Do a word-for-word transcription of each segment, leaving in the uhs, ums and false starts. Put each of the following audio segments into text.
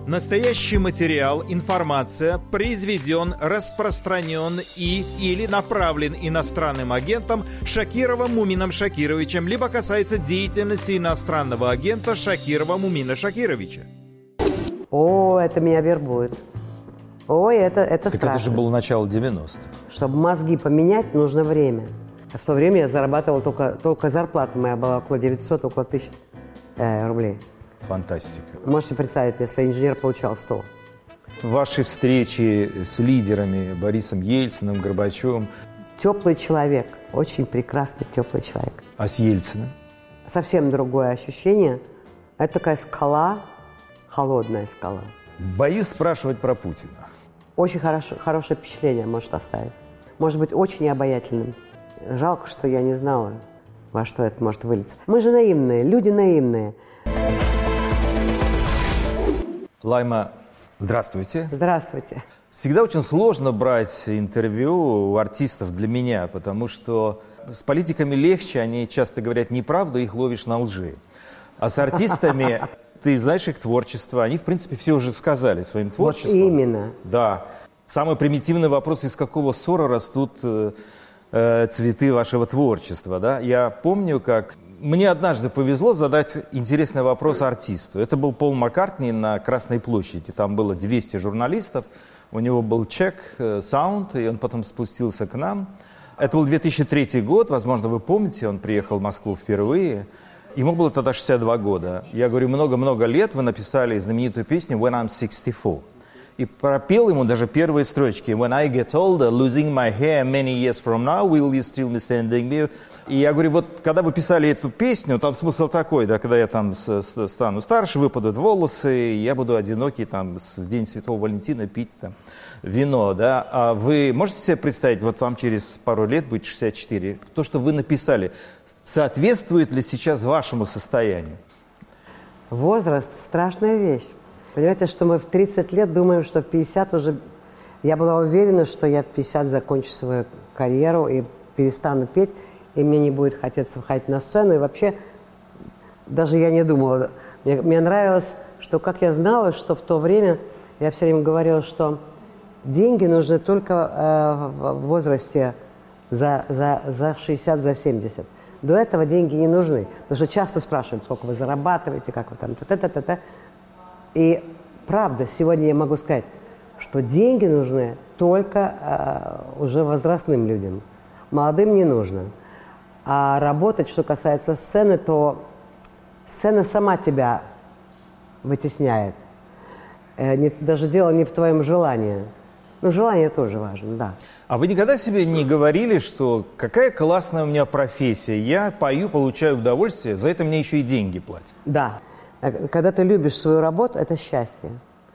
Настоящий материал, информация произведен, распространен и или направлен иностранным агентом Шакировым Мумином Шакировичем, либо касается деятельности иностранного агента Шакирова Мумина Шакировича. О, это меня вербует. Ой, это, это так страшно. Это же было начало девяностых. Чтобы мозги поменять, нужно время. А в то время я зарабатывала только, только зарплата моя была около девятисот, около тысячи э, рублей. Фантастика. Можете представить, если инженер получал сто. Ваши встречи с лидерами Борисом Ельциным, Горбачевым. Теплый человек, очень прекрасный теплый человек. А с Ельциным? Совсем другое ощущение. Это такая скала, холодная скала. Боюсь спрашивать про Путина. Очень хорошо, хорошее впечатление может оставить. Может быть очень обаятельным. Жалко, что я не знала, во что это может вылиться. Мы же наивные, люди наивные. Лайма, здравствуйте. Здравствуйте. Всегда очень сложно брать интервью у артистов для меня, потому что с политиками легче, они часто говорят неправду, их ловишь на лжи. А с артистами, ты знаешь их творчество, они, в принципе, все уже сказали своим творчеством. Вот именно. Да. Самый примитивный вопрос, из какого ссора растут э, э, цветы вашего творчества, да? Я помню, как... Мне однажды повезло задать интересный вопрос артисту. Это был Пол Маккартни на Красной площади. Там было двести журналистов. У него был чек, саунд, и он потом спустился к нам. Это был две тысячи третий год, возможно, вы помните, он приехал в Москву впервые. Ему было тогда шестьдесят два года. Я говорю, много-много лет вы написали знаменитую песню «When I'm sixty-four». И пропел ему даже первые строчки. «When I get older, losing my hair many years from now, will you still be sending me?» И я говорю, вот когда вы писали эту песню, там смысл такой, да, когда я там с, с, стану старше, выпадут волосы, я буду одинокий там в день Святого Валентина пить там вино, да. А вы можете себе представить, вот вам через пару лет будет шестьдесят четыре, то, что вы написали, соответствует ли сейчас вашему состоянию? Возраст – страшная вещь. Понимаете, что мы в тридцать лет думаем, что в пятьдесят уже... Я была уверена, что я в пятьдесят закончу свою карьеру и перестану петь, и мне не будет хотеться выходить на сцену. И вообще, даже я не думала. Мне, мне нравилось, что, как я знала, что в то время, я все время говорила, что деньги нужны только э, в возрасте за, за, за шестьдесят, за семьдесят. До этого деньги не нужны. Потому что часто спрашивают, сколько вы зарабатываете, как вы там... Та-та-та-та. И правда, сегодня я могу сказать, что деньги нужны только э, уже возрастным людям. Молодым не нужно. А работать, что касается сцены, то сцена сама тебя вытесняет. Э, не, даже дело не в твоем желании. Ну, желание тоже важно, да. А вы никогда себе не говорили, что какая классная у меня профессия, я пою, получаю удовольствие, за это мне еще и деньги платят? Да. Когда ты любишь свою работу, это счастье.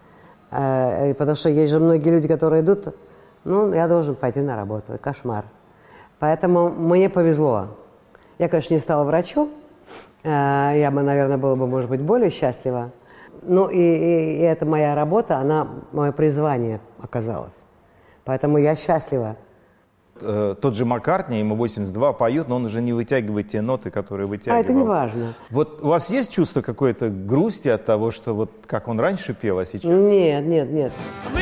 Э, потому что есть же многие люди, которые идут, ну, я должен пойти на работу, кошмар. Поэтому мне повезло. Я, конечно, не стала врачом, э, я бы, наверное, была бы, может быть, более счастлива. Ну, и, и, и эта моя работа, она, мое призвание оказалось. Поэтому я счастлива. Тот же Маккартни, ему восемьдесят два, поет, но он уже не вытягивает те ноты, которые вытягивал. А это не важно. Вот у вас есть чувство какой-то грусти от того, что вот как он раньше пел, а сейчас? Нет, нет, нет.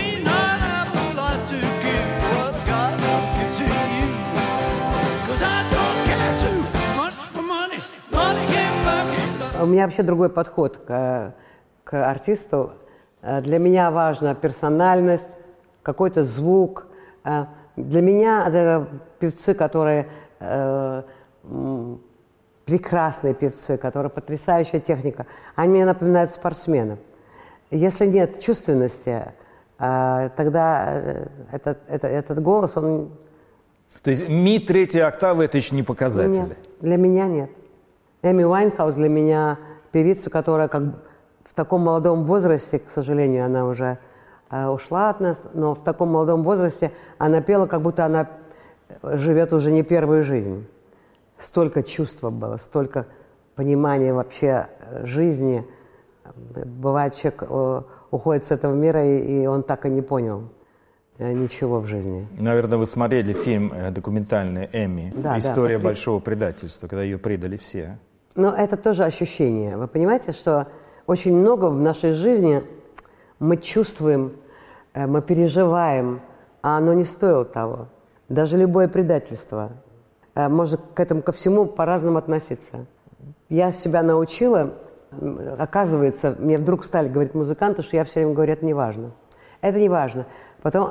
У меня вообще другой подход к, к артисту. Для меня важна персональность, какой-то звук. Для меня это певцы, которые э, прекрасные певцы, которые потрясающая техника. Они мне напоминают спортсменов. Если нет чувственности, э, тогда этот, этот, этот голос, он... То есть ми третьей октавы это еще не показатели? Нет, для меня нет. Эми Уайнхаус для меня певица, которая как в таком молодом возрасте, к сожалению, она уже э, ушла от нас, но в таком молодом возрасте она пела, как будто она живет уже не первую жизнь. Столько чувства было, столько понимания вообще жизни. Бывает, человек э, уходит с этого мира, и, и он так и не понял э, ничего в жизни. Наверное, вы смотрели фильм э, документальный «Эмми», да, «История да, большого предательства», когда ее предали все. Но это тоже ощущение. Вы понимаете, что очень много в нашей жизни Мы чувствуем, мы переживаем, а оно не стоило того. Даже любое предательство. Можно к этому ко всему по-разному относиться. Я себя научила, оказывается, мне вдруг стали говорить музыканты, что я все время говорю, это не важно. Это не важно. Потом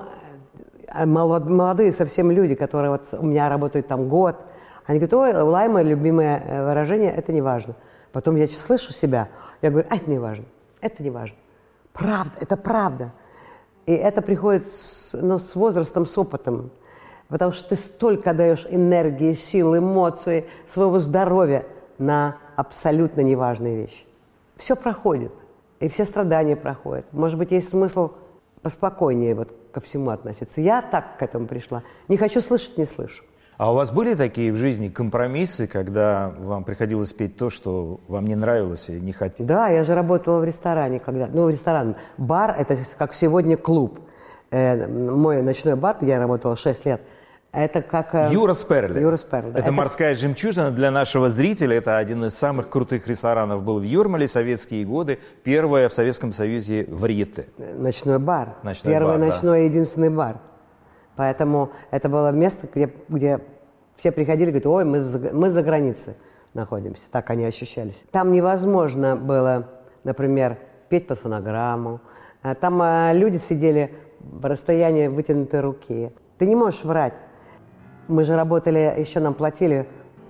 молодые совсем люди, которые вот у меня работают там год, они говорят, ой, у Лаймы любимое выражение, это не важно. Потом я слышу себя, я говорю, а это не важно, это не важно. Правда, это правда. И это приходит с, ну, с возрастом, с опытом. Потому что ты столько даешь энергии, сил, эмоций, своего здоровья на абсолютно неважные вещи. Все проходит, и все страдания проходят. Может быть, есть смысл поспокойнее вот ко всему относиться. Я так к этому пришла. Не хочу слышать, не слышу. А у вас были такие в жизни компромиссы, когда вам приходилось петь то, что вам не нравилось и не хотелось? Да, я же работала в ресторане, когда, ну, ресторан, бар, это как сегодня клуб. Э, мой ночной бар, где я работала шесть лет, это как... Э, Юра Сперле. Юра Сперле, да. Это, это морская жемчужина для нашего зрителя. Это один из самых крутых ресторанов был в Юрмале, советские годы. Первое в Советском Союзе варьете. Ночной бар. Ночной Первый бар, ночной да. и единственный бар. Поэтому это было место, где, где все приходили и говорят, ой, мы, за, мы за границей находимся. Так они ощущались. Там невозможно было, например, петь под фонограмму. Там а, люди сидели в расстоянии вытянутой руки. Ты не можешь врать. Мы же работали, еще нам платили,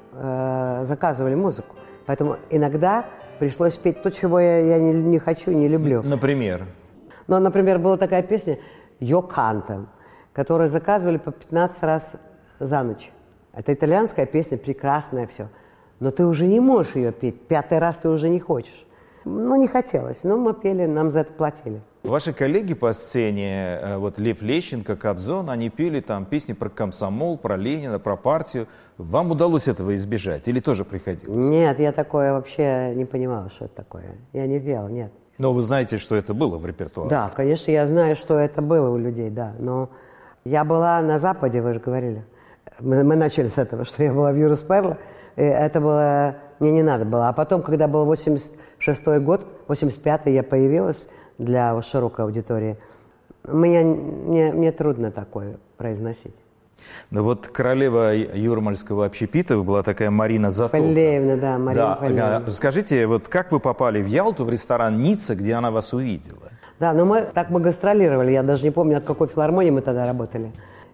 э, заказывали музыку. Поэтому иногда пришлось петь то, чего я, я не, не хочу и не люблю. Например? Ну, например, была такая песня «Io canto», которую заказывали по пятнадцать раз за ночь. Это итальянская песня, прекрасная все. Но ты уже не можешь ее петь. Пятый раз ты уже не хочешь. Ну, не хотелось. Но мы пели, нам за это платили. Ваши коллеги по сцене, вот Лев Лещенко, Кобзон, они пели там песни про комсомол, про Ленина, про партию. Вам удалось этого избежать или тоже приходилось? Нет, я такое вообще не понимала, что это такое. Я не пела, нет. Но вы знаете, что это было в репертуаре? Да, конечно, я знаю, что это было у людей, да. Но я была на Западе, вы же говорили. Мы, мы начали с этого, что я была в Юра Сперле. И это было... Мне не надо было. А потом, когда был восемьдесят шестой год, восемьдесят пятый, я появилась для широкой аудитории. Мне, мне, мне трудно такое произносить. Ну вот королева юрмальского общепита была такая Марина Затока. Фалеевна, да, Марина да, Фалеевна. Скажите, вот как вы попали в Ялту, в ресторан «Ницца», где она вас увидела? Да, но мы так мы гастролировали. Я даже не помню, от какой филармонии мы тогда работали.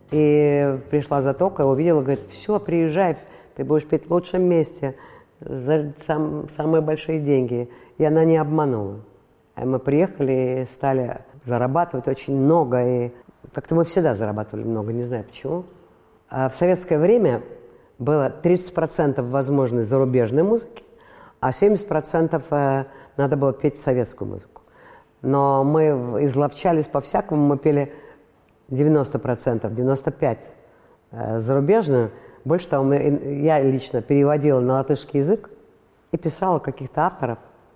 И пришла Затока, увидела, говорит, все, приезжай, ты будешь петь в лучшем месте за сам, самые большие деньги. И она не обманула. И мы приехали и стали зарабатывать очень много. И как-то мы всегда зарабатывали много, не знаю почему. А в советское время было тридцать процентов возможной зарубежной музыки, а семьдесят процентов надо было петь советскую музыку. Но мы изловчались по-всякому, мы пели девяносто процентов, девяносто пять процентов зарубежную. Больше того, мы, я лично переводила на латышский язык и писала каких-то авторов,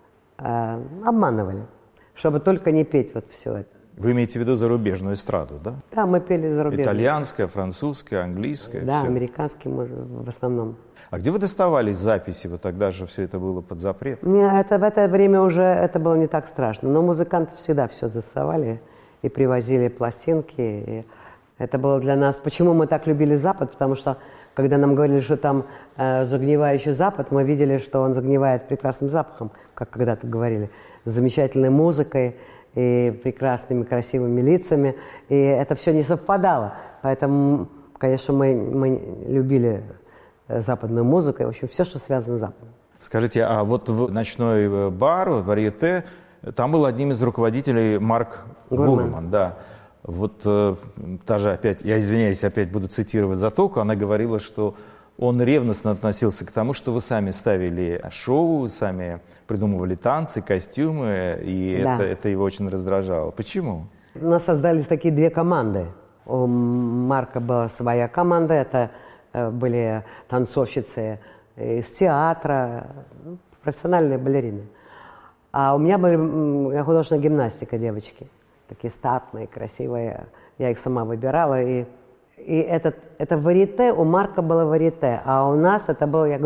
э, обманывали, чтобы только не петь вот все это. Вы имеете в виду зарубежную эстраду, да? Да, мы пели зарубежную. Итальянская, французская, английская. Да, все. американский в основном. А где вы доставали записи? Вот тогда же все это было под запретом. Не, это, в это время уже это было не так страшно. Но музыканты всегда все доставали и привозили пластинки. И это было для нас... Почему мы так любили Запад? Потому что, когда нам говорили, что там э, загнивающий Запад, мы видели, что он загнивает прекрасным запахом, как когда-то говорили, с замечательной музыкой и прекрасными, красивыми лицами. И это все не совпадало. Поэтому, конечно, мы, мы любили западную музыку, и, в общем, все, что связано с Западом. Скажите, а вот в ночной бар, в варьете, там был одним из руководителей Марк Гурман. Гурман, да. Вот э, даже опять, я извиняюсь, опять буду цитировать Затоку, она говорила, что он ревностно относился к тому, что вы сами ставили шоу, вы сами придумывали танцы, костюмы, и да. это, это его очень раздражало. Почему? У нас создались такие две команды. У Марка была своя команда, это э, были танцовщицы из театра, профессиональные балерины. А у меня были художественная гимнастика, девочки. Такие статные, красивые. Я их сама выбирала. И, и этот, это варьете, у Марка было варьете, а у нас это было, я говорю,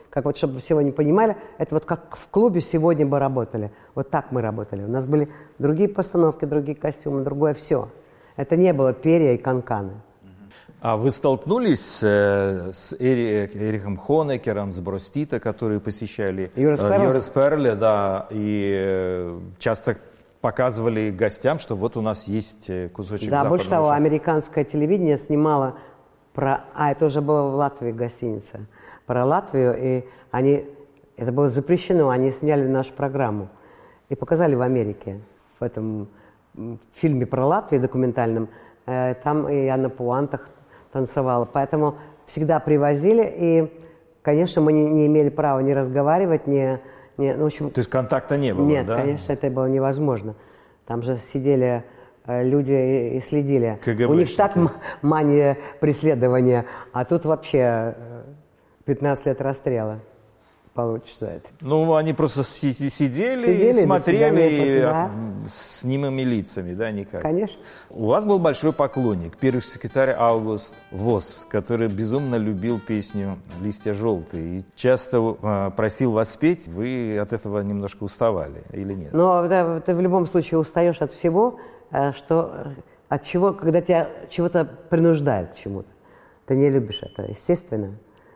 как вот, чтобы вы сегодня понимали, это вот как в клубе сегодня бы работали. Вот так мы работали. У нас были другие постановки, другие костюмы, другое все. Это не было перья и канканы. А вы столкнулись э, с Эри, Эрихом Хонекером, с Бростито, которые посещали Юрис Перле, да, и э, часто показывали гостям, что вот у нас есть кусочек да, западного. Да, больше того, шоу. Американское телевидение снимало про... А, это уже было в Латвии гостиница. Про Латвию, и они... Это было запрещено, они сняли нашу программу. И показали в Америке, в этом в фильме про Латвию документальном. Э, там и Анна Пуантах танцевала. Поэтому всегда привозили, и, конечно, мы не, не имели права ни разговаривать, ни... ни ну, в общем, то есть контакта не было, нет, да? Нет, конечно, это было невозможно. Там же сидели э, люди и, и следили. КГБшники. У них так мания преследования, а тут вообще пятнадцать лет расстрела получится это. Ну, они просто си- сидели, сидели и смотрели и, да. с немыми лицами, да, никак. Конечно. У вас был большой поклонник, первый секретарь Аугуст Вос, который безумно любил песню «Листья желтые» и часто э, просил вас спеть. Вы от этого немножко уставали или нет? Но да, ты в любом случае устаешь от всего, что, от чего, когда тебя чего-то принуждают к чему-то. Ты не любишь это, естественно.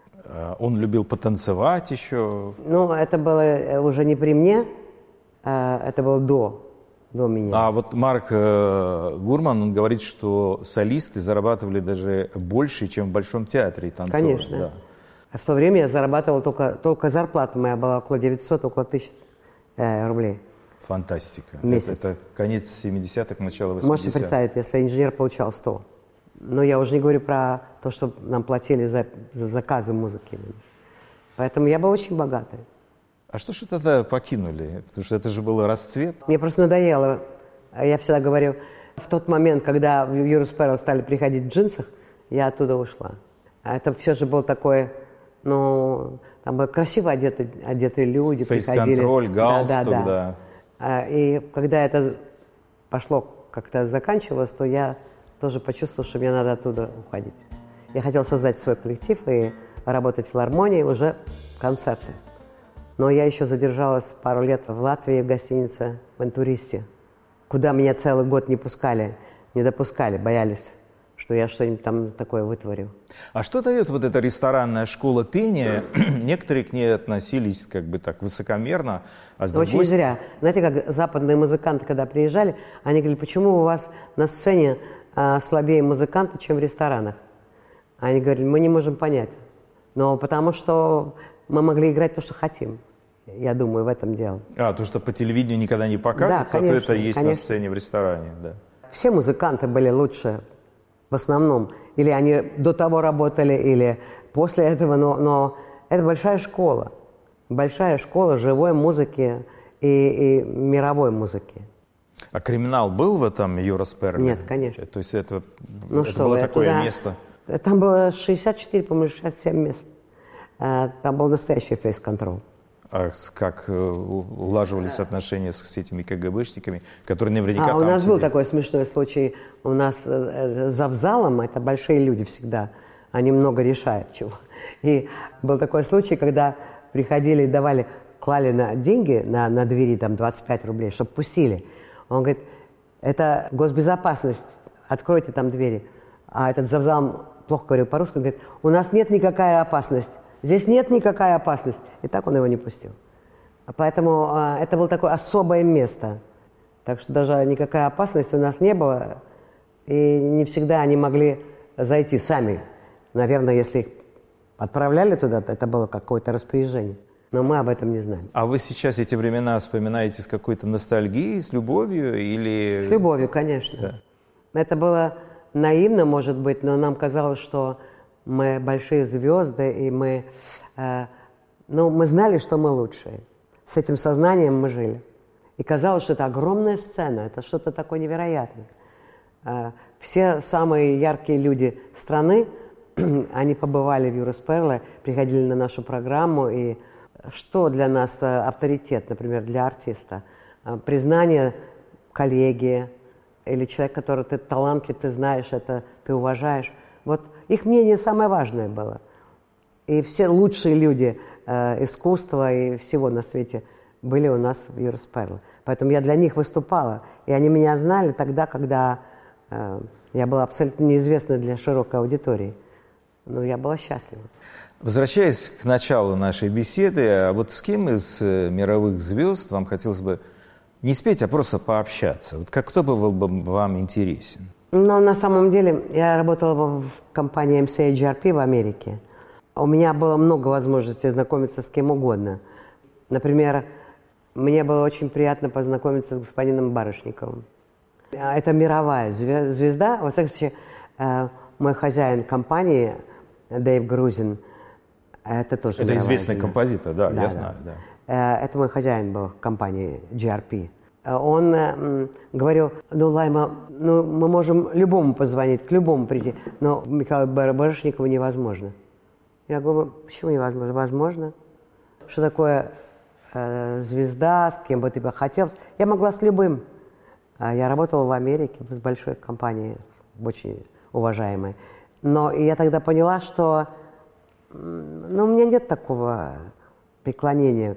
Он любил потанцевать еще. Ну, это было уже не при мне, это было до, до меня. А вот Марк Гурман, он говорит, что солисты зарабатывали даже больше, чем в Большом театре танцоры. Конечно. Да. В то время я зарабатывала только, только зарплата моя была около девятьсот, около тысячи э, рублей. Фантастика. Месяц. Это, это конец семидесятых, начало восьмидесятых. Можете представить, если инженер получал сто. Но я уже не говорю про то, что нам платили за, за заказы музыки. Поэтому я был очень богатый. А что же тогда покинули? Потому что это же был расцвет. Мне просто надоело. Я всегда говорю, в тот момент, когда в Юрис Перле стали приходить в джинсах, я оттуда ушла. А это все же было такое, ну, там были красиво одеты, одетые люди, приходили. Фейс-контроль, галстук, да, да, да. да. И когда это пошло, как-то заканчивалось, то я тоже почувствовал, что мне надо оттуда уходить. Я хотел создать свой коллектив и работать в филармонии, уже концерты. Но я еще задержалась пару лет в Латвии, в гостинице в Интуристе, куда меня целый год не пускали, не допускали, боялись, что я что-нибудь там такое вытворю. А что дает вот эта ресторанная школа пения? Некоторые к ней относились как бы так высокомерно, а с другой Очень зря. Знаете, как западные музыканты, когда приезжали, они говорили, почему у вас на сцене а, слабее музыканты, чем в ресторанах? Они говорили, мы не можем понять. Но потому что мы могли играть то, что хотим. Я думаю, в этом дело. А, то, что по телевидению никогда не показывается, да, конечно, то это есть конечно. на сцене в ресторане. Да. Все музыканты были лучше в основном. Или они до того работали, или после этого. Но, но это большая школа. Большая школа живой музыки и, и мировой музыки. А криминал был в этом Юрис Перле? Нет, конечно. То есть это, ну это что было вы, такое туда... место? Там было шестьдесят четыре, по-моему, шестьдесят семь мест. Там был настоящий фейс-контроль. А как улаживались отношения с этими КГБшниками, которые наверняка а, там у нас сидели? был такой смешной случай. У нас э, завзалом, это большие люди всегда, они много решают чего. И был такой случай, когда приходили и давали, клали на деньги на, на двери, там, двадцать пять рублей, чтобы пустили. Он говорит, это госбезопасность, откройте там двери. А этот завзалом, плохо говорю по-русски, говорит, у нас нет никакая опасность. Здесь нет никакая опасность. И так он его не пустил. Поэтому а, это было такое особое место. Так что даже никакая опасность у нас не было. И не всегда они могли зайти сами. Наверное, если их отправляли туда, это было какое-то распоряжение. Но мы об этом не знаем. А вы сейчас эти времена вспоминаете с какой-то ностальгией, с любовью или... С любовью, конечно. Да. Это было наивно, может быть, но нам казалось, что мы большие звезды, и мы, э, ну, мы знали, что мы лучшие. С этим сознанием мы жили. И казалось, что это огромная сцена, это что-то такое невероятное. Э, все самые яркие люди страны, они побывали в Юрис Перле, приходили на нашу программу. И что для нас авторитет, например, для артиста? Э, признание коллеги или человек, который ты талантлив, ты знаешь это, ты уважаешь. Вот их мнение самое важное было. И все лучшие люди э, искусства и всего на свете были у нас в Юрсперле. Поэтому я для них выступала. И они меня знали тогда, когда э, я была абсолютно неизвестна для широкой аудитории. Но я была счастлива. Возвращаясь к началу нашей беседы, а вот с кем из э, мировых звезд вам хотелось бы не спеть, а просто пообщаться? Вот как, кто был бы вам интересен? Но на самом деле я работала в компании эм си эй джи ар пи в Америке. У меня было много возможностей знакомиться с кем угодно. Например, мне было очень приятно познакомиться с господином Барышниковым. Это мировая звезда. Во всяком случае, мой хозяин компании, Дэйв Грузин, это тоже Это известный звезда. композитор, да, да я да. знаю. Да. Это мой хозяин был в компании джи ар пи. Он м, говорил: ну, Лайма, ну, мы можем любому позвонить, к любому прийти, но Михаилу Барышникову невозможно. Я говорю: почему невозможно? Возможно. Что такое э, звезда, с кем бы ты бы хотел? Я могла с любым. Я работала в Америке с большой компанией, очень уважаемой. Но я тогда поняла, что ну, у меня нет такого преклонения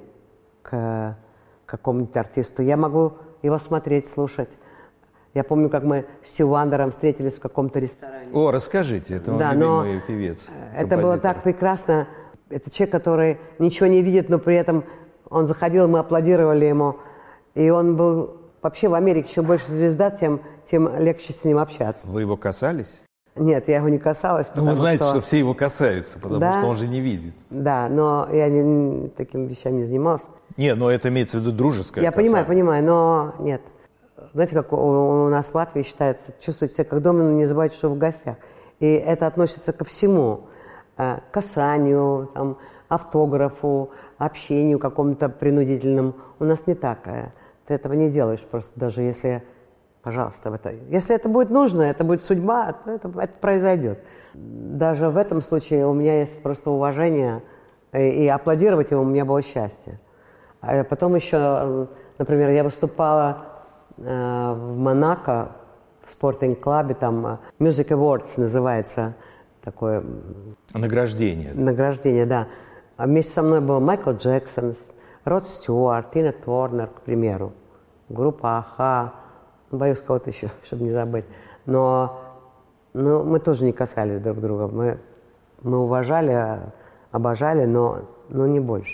к какому-нибудь артисту. Я могу его смотреть, слушать. Я помню, как мы с Стив Вандером встретились в каком-то ресторане. О, расскажите, это мой да, любимый певец. Это было так прекрасно. Это человек, который ничего не видит, но при этом он заходил, мы аплодировали ему. И он был вообще в Америке, чем больше звезда, тем, тем легче с ним общаться. Вы его касались? Нет, я его не касалась. Ну, вы знаете, что... что все его касаются, потому да, что он же не видит. Да, но я не, такими вещами не занималась. Не, но это имеется в виду дружеское Я касание. понимаю, понимаю, но нет. Знаете, как у, у нас в Латвии считается, чувствуйте себя как дома, но не забывайте, что вы в гостях. И это относится ко всему. К касанию, там, автографу, общению какому-то принудительному. У нас не так. Ты этого не делаешь просто, даже если... Пожалуйста, это. Если это будет нужно, это будет судьба, то это, это произойдет. Даже в этом случае у меня есть просто уважение, и, и аплодировать ему у меня было счастье. А потом еще, например, я выступала э, в Монако, в спортинг-клабе, там Music Awards называется такое... Награждение. Награждение, да. А вместе со мной был Майкл Джексон, Род Стюарт, Тина Торнер, к примеру, группа Аха. Боюсь кого-то еще, чтобы не забыть. Но, но мы тоже не касались друг друга. Мы, мы уважали, обожали, но, но не больше.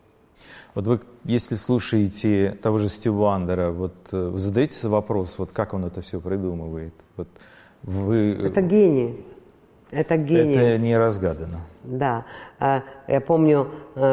Вот вы, если слушаете того же Стива Вандера, вот вы задаетесь вопрос, вот как он это все придумывает? Вот вы... Это гений. Это гений. Это не разгадано. Да. Я помню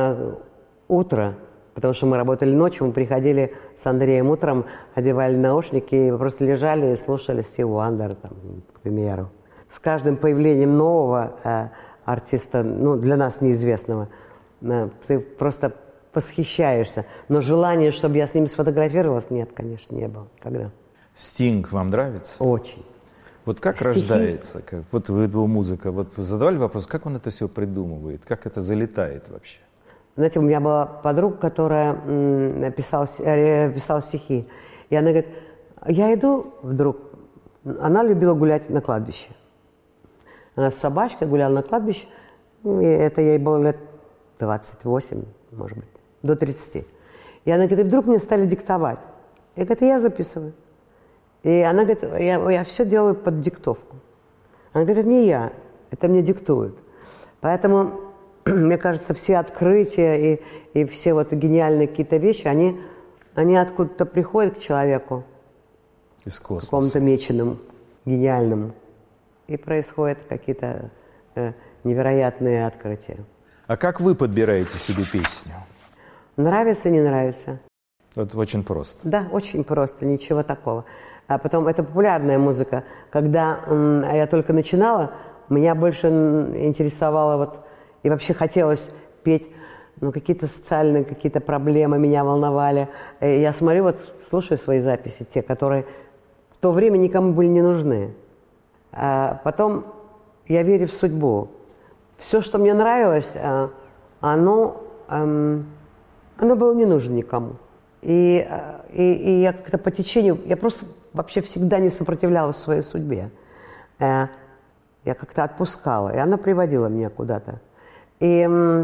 утро. Потому что мы работали ночью, мы приходили с Андреем утром, одевали наушники и просто лежали и слушали Стива Вандера, там, к примеру. С каждым появлением нового э, артиста, ну, для нас неизвестного, э, ты просто восхищаешься. Но желания, чтобы я с ним сфотографировалась, нет, конечно, не было никогда. Стинг вам нравится? Очень. Вот как Стихи. Рождается, как, вот его музыка, вот вы задавали вопрос, как он это все придумывает, как это залетает вообще? Знаете, у меня была подруга, которая м, писала, э, писала стихи. И она говорит, я иду вдруг... Она любила гулять на кладбище. Она с собачкой гуляла на кладбище. И это ей было лет двадцать восемь, может быть, до тридцати. И она говорит, и вдруг мне стали диктовать. Я говорю, я записываю. И она говорит, я, я все делаю под диктовку. Она говорит, это не я, это мне диктуют. Поэтому... Мне кажется, все открытия и, и все вот гениальные какие-то вещи, они, они откуда-то приходят к человеку. Из космоса. Какому-то меченому, гениальному. И происходят какие-то э, невероятные открытия. А как вы подбираете себе песню? Нравится, не нравится? Вот очень просто. Да, очень просто, ничего такого. А потом, это популярная музыка. Когда м, я только начинала, меня больше интересовало вот... И вообще хотелось петь, ну, какие-то социальные, какие-то проблемы меня волновали. И я смотрю, вот слушаю свои записи, те, которые в то время никому были не нужны. А потом я верю в судьбу. Все, что мне нравилось, оно, оно было не нужно никому. И, и, и я как-то по течению, я просто вообще всегда не сопротивлялась своей судьбе. Я как-то отпускала, и она приводила меня куда-то. И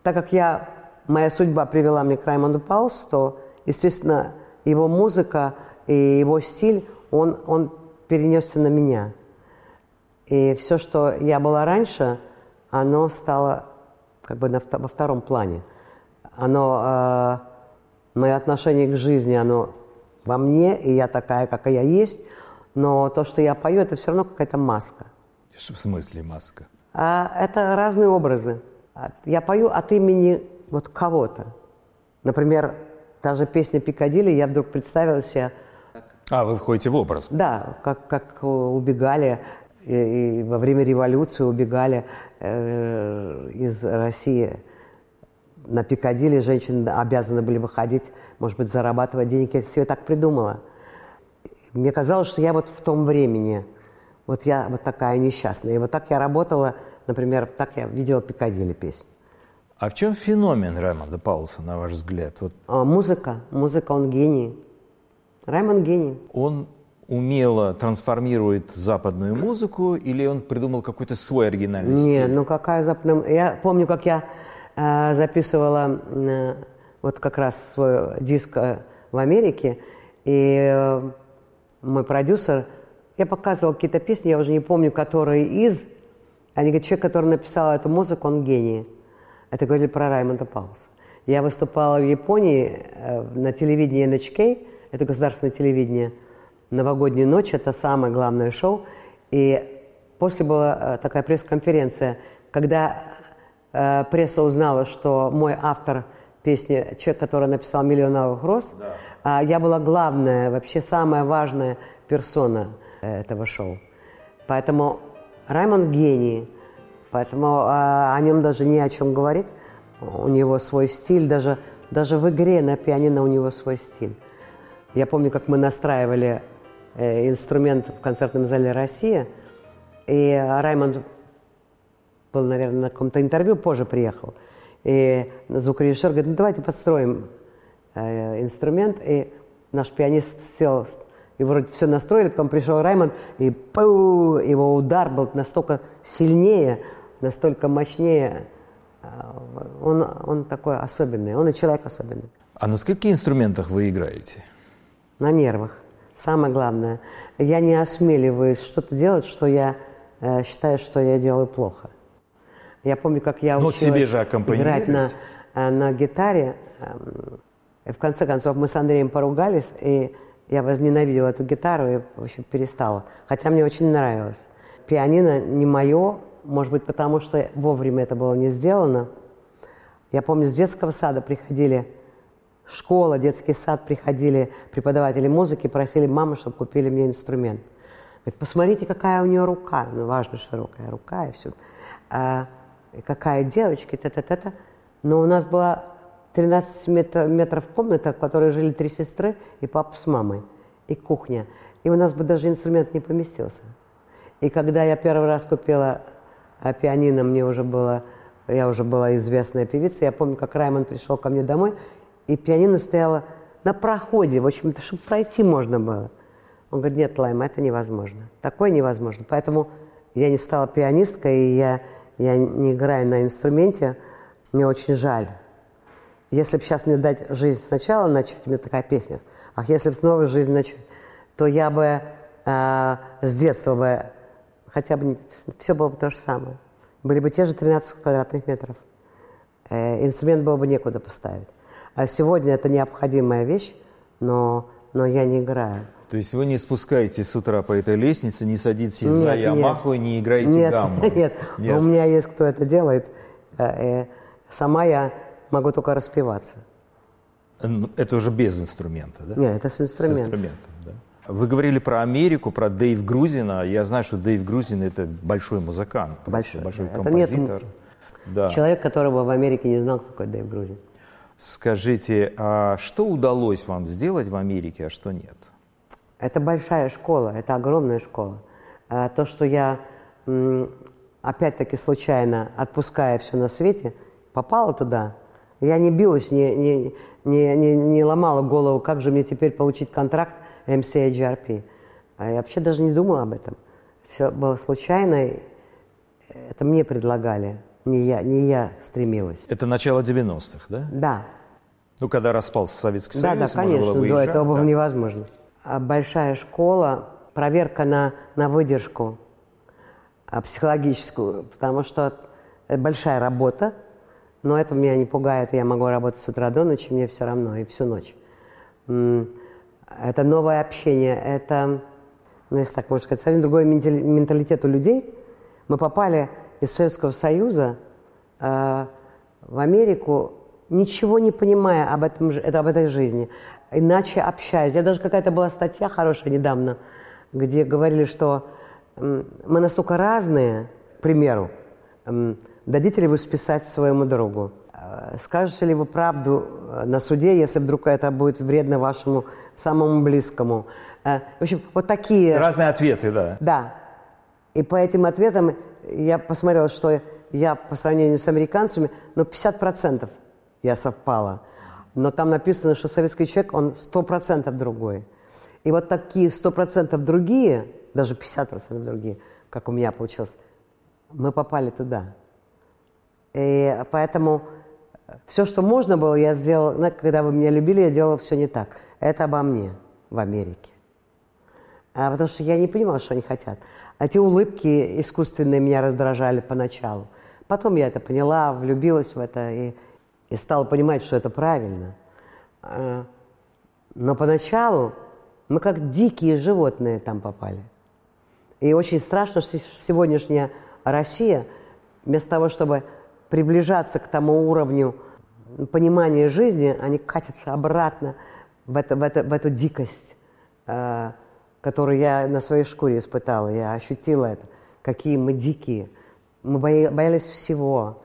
так как я, моя судьба привела меня к Раймонду Паулсу, то, естественно, его музыка и его стиль, он, он перенесся на меня. И все, что я была раньше, оно стало как бы на, во втором плане. Оно, э, мое отношение к жизни, оно во мне, и я такая, какая я есть, но то, что я пою, это все равно какая-то маска. В смысле маска? А, это разные образы. Я пою от имени вот кого-то. Например, та же песня «Пикадилли», я вдруг представила себе... А, вы входите в образ? Да, как, как убегали, и, и во время революции убегали э, из России. На Пикадилли женщины обязаны были выходить, может быть, зарабатывать денег. Я себе так придумала. Мне казалось, что я вот в том времени, вот я вот такая несчастная. И вот так я работала, например, так я видела Пикадилли песню. А в чем феномен Раймонда Паулса, на ваш взгляд? Вот. А, музыка. Музыка, он гений. Раймонд гений. Он умело трансформирует западную музыку или он придумал какой-то свой оригинальный стиль? Нет, ну какая западная... Я помню, как я э, записывала э, вот как раз свой диск э, в Америке, и э, мой продюсер, я показывала какие-то песни, я уже не помню, которые из... Они говорят, человек, который написал эту музыку, он гений. Это говорили про Раймонда Паулса. Я выступала в Японии э, на телевидении эн эйч кей, это государственное телевидение, «Новогодняя ночь», это самое главное шоу. И после была э, такая пресс-конференция, когда э, пресса узнала, что мой автор песни, человек, который написал «Миллион алых роз», да. э, я была главная, вообще самая важная персона э, этого шоу. Поэтому Раймонд гений. Поэтому а, о нем даже не о чем говорить. У него свой стиль, даже, даже в игре на пианино у него свой стиль. Я помню, как мы настраивали э, инструмент в концертном зале «Россия», и Раймонд был, наверное, на каком-то интервью, позже приехал. И звукорежиссер говорит, ну давайте подстроим э, инструмент, и наш пианист сел, и вроде все настроили, потом пришел Раймонд, и пу, его удар был настолько сильнее, настолько мощнее. Он, он такой особенный, он и человек особенный. А на скольких инструментах вы играете? На нервах. Самое главное. Я не осмеливаюсь что-то делать, что я э, считаю, что я делаю плохо. Я помню, как я училась себе же играть на, на гитаре. И в конце концов мы с Андреем поругались, и я возненавидела эту гитару и, в общем, перестала. Хотя мне очень нравилось. Пианино не мое, может быть, потому что вовремя это было не сделано. Я помню, с детского сада приходили, школа, детский сад, приходили преподаватели музыки, просили маму, чтобы купили мне инструмент. Говорит, посмотрите, какая у нее рука. Ну, важно, широкая рука и все. А, и какая девочка, та-та-та-та. Но у нас была тринадцать метров комната, в которой жили три сестры и папа с мамой, и кухня. И у нас бы даже инструмент не поместился. И когда я первый раз купила а, пианино, мне уже было, я уже была известная певица, я помню, как Раймонд пришел ко мне домой, и пианино стояло на проходе, в общем-то, чтобы пройти можно было. Он говорит, нет, Лайма, это невозможно. Такое невозможно. Поэтому я не стала пианисткой, и я, я не играю на инструменте. Мне очень жаль. Если бы сейчас мне дать жизнь сначала начать, у меня такая песня, а если бы снова жизнь начать, то я бы э, с детства бы хотя бы, все было бы то же самое. Были бы те же тринадцать квадратных метров. Э, инструмент было бы некуда поставить. А сегодня это необходимая вещь, но, но я не играю. То есть вы не спускаетесь с утра по этой лестнице, не садитесь нет, за Ямаху и не играете нет, гамму? Нет, нет, у меня есть кто это делает. Э, э, сама я могу только распеваться. Это уже без инструмента, да? Нет, это с инструментом. С инструментом, да. Вы говорили про Америку, про Дэйв Грузина. Я знаю, что Дэйв Грузин – это большой музыкант, большой, большой композитор. Нет, да. Человек, которого в Америке не знал, кто такой Дэйв Грузин. Скажите, а что удалось вам сделать в Америке, а что нет? Это большая школа, это огромная школа. То, что я, опять-таки, случайно, отпуская все на свете, попала туда, я не билась, не, не, не, не, не ломала голову, как же мне теперь получить контракт эм си эй джи ар пи. А я вообще даже не думала об этом. Все было случайно, это мне предлагали. Не я, не я стремилась. Это начало девяностых, да? Да. Ну, когда распался Советский Да, Союз, да, конечно, можно было выезжать, до этого было да. невозможно. А большая школа, проверка на, на выдержку а, психологическую, потому что это большая работа, но это меня не пугает, я могу работать с утра до ночи, мне все равно, и всю ночь. Это новое общение, это, ну, если так можно сказать, совсем другой менталитет у людей. Мы попали из Советского Союза э, в Америку, ничего не понимая об, этом, об этой жизни, иначе общаясь. Я даже какая-то была статья хорошая недавно, где говорили, что э, мы настолько разные, к примеру, э, дадите ли вы списать своему другу? Э, скажете ли вы правду на суде, если вдруг это будет вредно вашему самому близкому? Э, в общем, вот такие... Разные ответы, да. Да. И по этим ответам я посмотрела, что я по сравнению с американцами, ну, пятьдесят процентов я совпала. Но там написано, что советский человек, он сто процентов другой. И вот такие сто процентов другие, даже пятьдесят процентов другие, как у меня получилось, мы попали туда. И поэтому все, что можно было, я сделала, ну, когда вы меня любили, я делала все не так. Это обо мне в Америке. А потому что я не понимала, что они хотят. Эти улыбки искусственные меня раздражали поначалу. Потом я это поняла, влюбилась в это и, и стала понимать, что это правильно. Но поначалу мы как дикие животные там попали. И очень страшно, что сегодняшняя Россия, вместо того, чтобы приближаться к тому уровню понимания жизни, они катятся обратно в, это, в, это, в эту дикость, которую я на своей шкуре испытала. Я ощутила это, какие мы дикие. Мы боялись всего.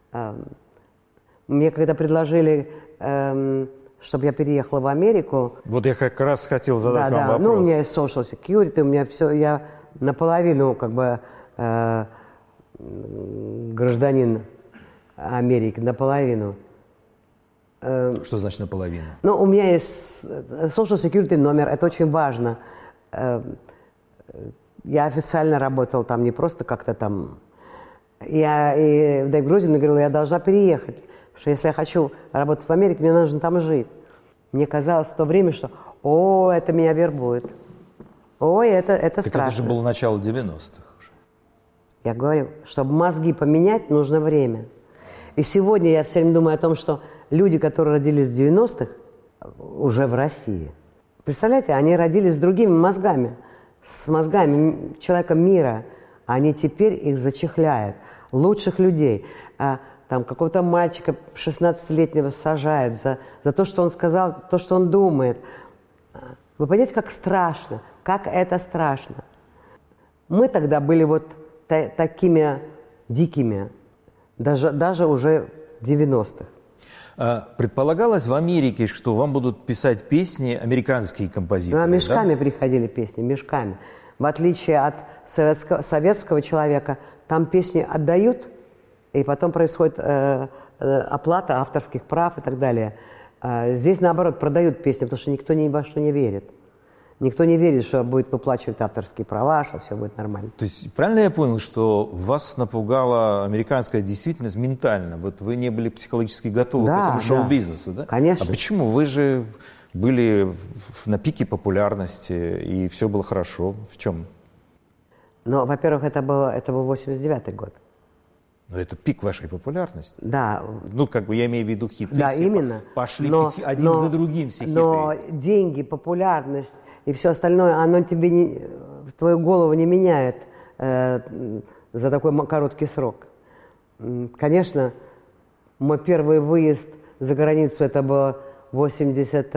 Мне когда предложили, чтобы я переехала в Америку... Вот я как раз хотел задать да, вам да. вопрос. Ну, у меня есть social security, у меня все, я наполовину как бы э, гражданин Америки, наполовину. Что значит наполовину? Ну, у меня есть social security номер, это очень важно. Я официально работала там, не просто как-то там. Я и Дэйв Грузин говорила, я должна переехать, потому что если я хочу работать в Америке, мне нужно там жить. Мне казалось в то время, что о, это меня вербует. Ой, это, это так страшно. Это же было начало девяностых уже. Я говорю, чтобы мозги поменять, нужно время. И сегодня я все время думаю о том, что люди, которые родились в девяностых, уже в России. Представляете, они родились с другими мозгами, с мозгами человека мира. Они теперь их зачехляют. Лучших людей. А, там какого-то мальчика шестнадцатилетнего сажают за, за то, что он сказал, то, что он думает. Вы понимаете, как страшно, как это страшно. Мы тогда были вот та- такими дикими, даже, даже уже в девяностых. Предполагалось в Америке, что вам будут писать песни американские композиторы. Ну, а мешками да? приходили песни, мешками. В отличие от советского, советского человека, там песни отдают, и потом происходит э, э, оплата авторских прав и так далее. А здесь, наоборот, продают песни, потому что никто ни во что не верит. Никто не верит, что будет выплачивать авторские права, что все будет нормально. То есть правильно я понял, что вас напугала американская действительность ментально? Вот вы не были психологически готовы да, к этому шоу-бизнесу, да? Конечно. А почему? Вы же были на пике популярности, и все было хорошо. В чем? Ну, во-первых, это, было, это был восемьдесят девятый год. Но это пик вашей популярности. Да. Ну, как бы я имею в виду хиты. Да, все именно. Пошли но, один но, за другим все хиты. Но деньги, популярность и все остальное, оно тебе не, в твою голову не меняет э, за такой короткий срок. Конечно, мой первый выезд за границу, это был восемьдесят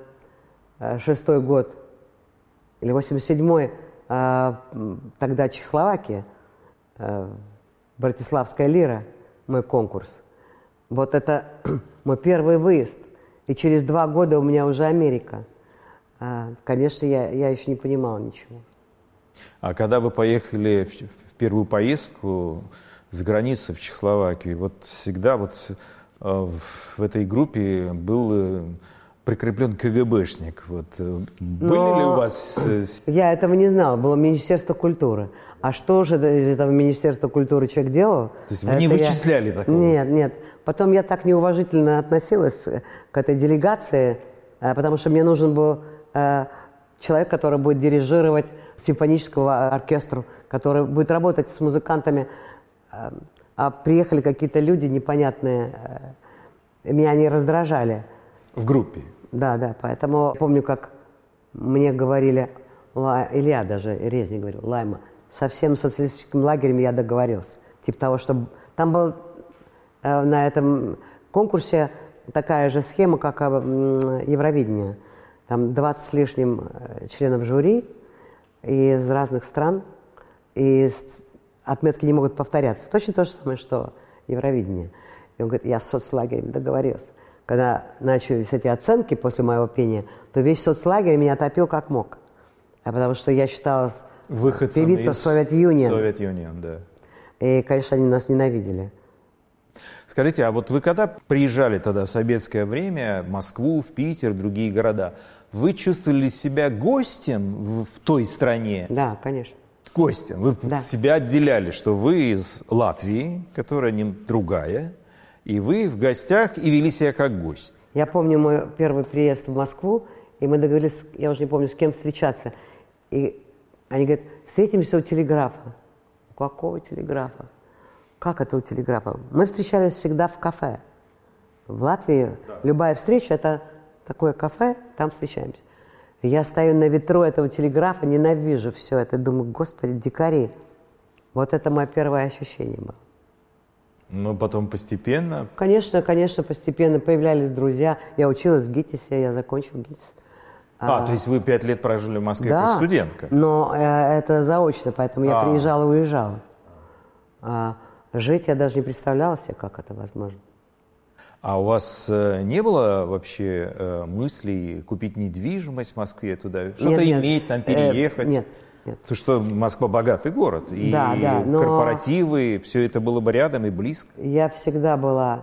шестой год или восемьдесят седьмой, э, тогда Чехословакия, э, Братиславская лира, мой конкурс. Вот это мой первый выезд. И через два года у меня уже Америка. Конечно, я, я еще не понимала ничего. А когда вы поехали в, в первую поездку за границу, в Чехословакию, вот всегда вот э, в этой группе был прикреплен КГБшник. Вот. Были Но ли у вас... Я этого не знала. Было Министерство культуры. А что же из этого Министерства культуры человек делал? То есть вы не вычисляли я... такого? Нет, нет. Потом я так неуважительно относилась к этой делегации, потому что мне нужен был человек, который будет дирижировать симфонического оркестру, который будет работать с музыкантами. А приехали какие-то люди непонятные, меня они раздражали. В группе? Да, да, поэтому помню, как мне говорили, или я даже, Резник говорил, Лайма, со всем социалистическим лагерем я договорился. Типа того, что там был э, на этом конкурсе такая же схема, как э, Евровидение. Там двадцать с лишним членов жюри из разных стран, и отметки не могут повторяться. Точно то же самое, что Евровидение. И он говорит, я с соцлагерем договорился. Когда начались эти оценки после моего пения, то весь соцлагерь меня топил как мог. А потому что я считалась певица Совет Юнион. Совет Юнион, да. И, конечно, они нас ненавидели. Скажите, а вот вы когда приезжали тогда в советское время в Москву, в Питер, в другие города, вы чувствовали себя гостем в, в той стране? Да, конечно. Гостем. Вы да. себя отделяли, что вы из Латвии, которая не другая, и вы в гостях и вели себя как гость. Я помню мой первый приезд в Москву, и мы договорились, я уже не помню, с кем встречаться. И они говорят, встретимся у телеграфа. У какого телеграфа? Как это у телеграфа? Мы встречались всегда в кафе. В Латвии да. любая встреча – это такое кафе, там встречаемся. Я стою на ветру этого телеграфа, ненавижу все это. Думаю, господи, дикари. Вот это мое первое ощущение было. Но потом постепенно? Конечно, конечно, постепенно появлялись друзья. Я училась в ГИТИСе, я закончила ГИТИС. А, а, то есть вы пять лет прожили в Москве да, как студентка? Но э, это заочно, поэтому я а. приезжала и уезжала. А жить я даже не представляла себе, как это возможно. А у вас э, не было вообще э, мыслей купить недвижимость в Москве туда? Что-то нет, иметь, там переехать? Э, нет, нет. Потому что Москва богатый город. И да, да, но корпоративы, все это было бы рядом и близко. Я всегда была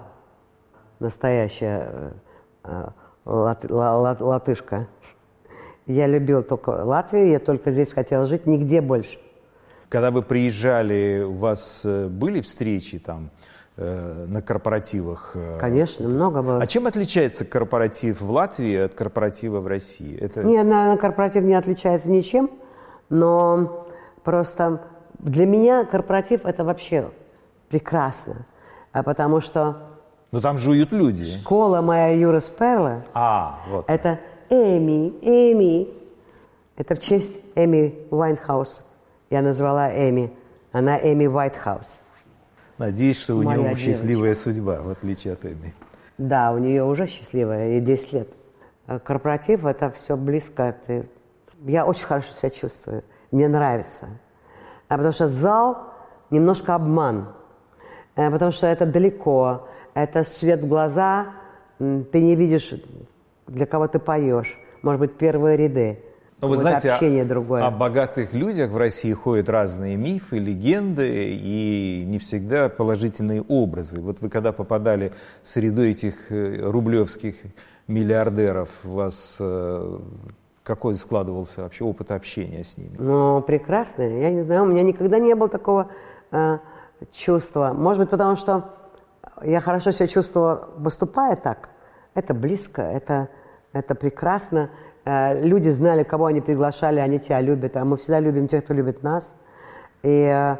настоящая э, лат, лат, латышка. Я любила только Латвию, я только здесь хотела жить, нигде больше. Когда вы приезжали, у вас были встречи там э, на корпоративах? Конечно, много было. А чем отличается корпоратив в Латвии от корпоратива в России? Это... Не, на, на корпоратив не отличается ничем, но просто для меня корпоратив это вообще прекрасно, потому что... Но там жуют люди. Школа моя Юрис Перла, а, вот. это Эми, Эми, это в честь Эми Уайнхаус. Я назвала Эми, она Эми Уайтхаус. Надеюсь, что у Моя нее девочка. Счастливая судьба, в отличие от Эми. Да, у нее уже счастливая, ей десять лет. А корпоратив, это все близко. Ты... Я очень хорошо себя чувствую, мне нравится. А потому что зал немножко обман, а потому что это далеко, это свет в глаза, ты не видишь, для кого ты поешь. Может быть, первые ряды. Но вы вот знаете, общение о, другое. о богатых людях в России ходят разные мифы, легенды и не всегда положительные образы. Вот вы когда попадали в среду этих рублевских миллиардеров, у вас э, какой складывался вообще опыт общения с ними? Ну, прекрасно. Я не знаю, у меня никогда не было такого э, чувства. Может быть, потому что я хорошо себя чувствовала, выступая так. Это близко, это, это прекрасно. Люди знали, кого они приглашали, они тебя любят, а мы всегда любим тех, кто любит нас. И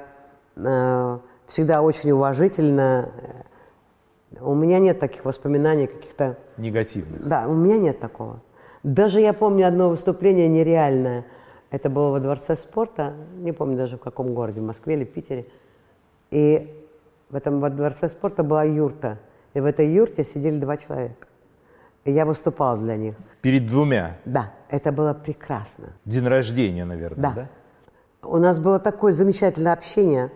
э, всегда очень уважительно. У меня нет таких воспоминаний каких-то... Негативных? Да, у меня нет такого. Даже я помню одно выступление нереальное. Это было во Дворце спорта, не помню даже в каком городе, в Москве или Питере. И в этом во Дворце спорта была юрта. И в этой юрте сидели два человека. И я выступала для них. Перед двумя? Да, это было прекрасно. День рождения, наверное, да? Да. У нас было такое замечательное общение.